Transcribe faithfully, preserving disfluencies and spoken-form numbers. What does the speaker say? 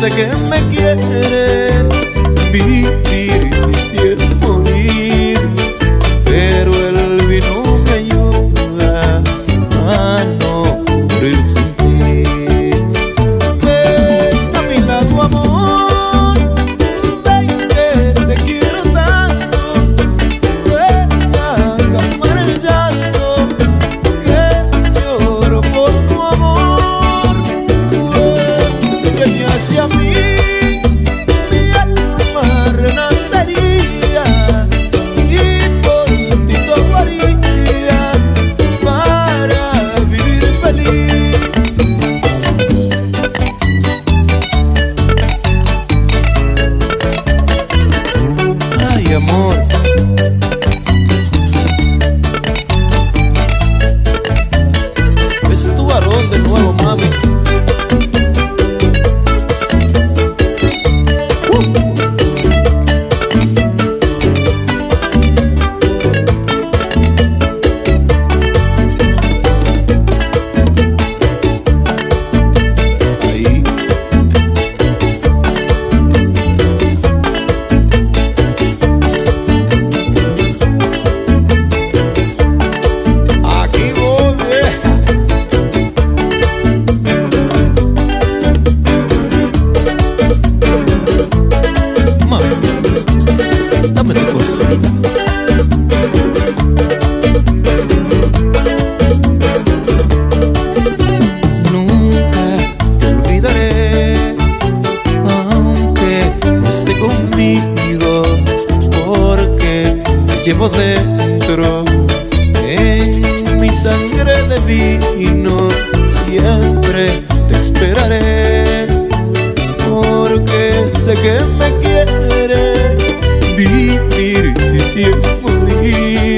sé que me quiere. Vivir sin ti es morir, pero el vino me ayuda a no morir sin ti. Ven a mi lado, amor, ven que te quiero tanto. Ven a calmar el llanto que lloro por tu amor. Ven, sé que te hace a mí amor. Es tu varón de nuevo, mami. Uh. Llevo dentro en mi sangre de vino, siempre te esperaré, porque sé que me quiere. Vivir sin ti es morir.